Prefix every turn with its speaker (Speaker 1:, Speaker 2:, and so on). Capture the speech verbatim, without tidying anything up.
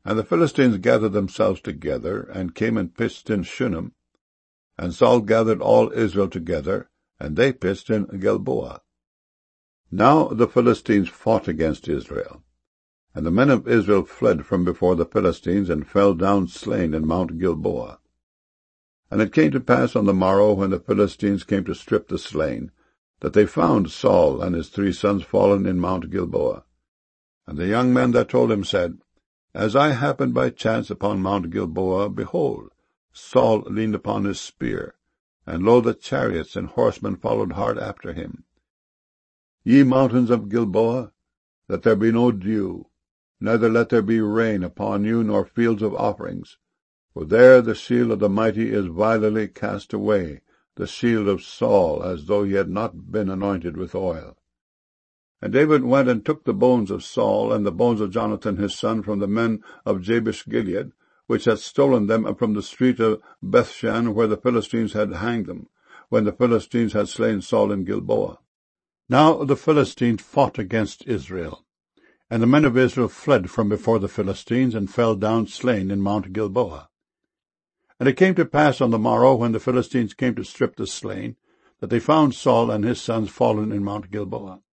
Speaker 1: And the Philistines gathered themselves together, and came and pitched in Shunem. And Saul gathered all Israel together, and they pitched in Gilboa. Now the Philistines fought against Israel. And the men of Israel fled from before the Philistines, and fell down slain in Mount Gilboa. And it came to pass on the morrow, when the Philistines came to strip the slain, that they found Saul and his three sons fallen in Mount Gilboa. And the young men that told him said, As I happened by chance upon Mount Gilboa, behold, Saul leaned upon his spear, and lo, the chariots and horsemen followed hard after him. Ye mountains of Gilboa, let there be no dew, neither let there be rain upon you, nor fields of offerings. For there the shield of the mighty is vilely cast away, the shield of Saul, as though he had not been anointed with oil. And David went and took the bones of Saul, and the bones of Jonathan his son, from the men of Jabesh-Gilead, which had stolen them from the street of Bethshan, where the Philistines had hanged them, when the Philistines had slain Saul in Gilboa. Now the Philistines fought against Israel. And the men of Israel fled from before the Philistines, and fell down slain in Mount Gilboa. And it came to pass on the morrow, when the Philistines came to strip the slain, that they found Saul and his sons fallen in Mount Gilboa.